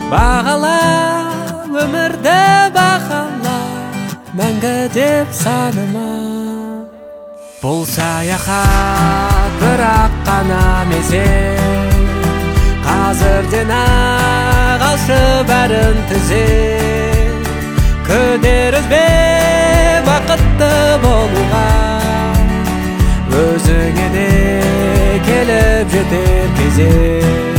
Бағала өмірді бағала, мәңгі деп санама. Бұл саяхат бірақ қана мезет, қазірден ақ алшы бәрін түзет. Күдер үзбе бақытты болуға, өзіңе де келіп жетер кезек.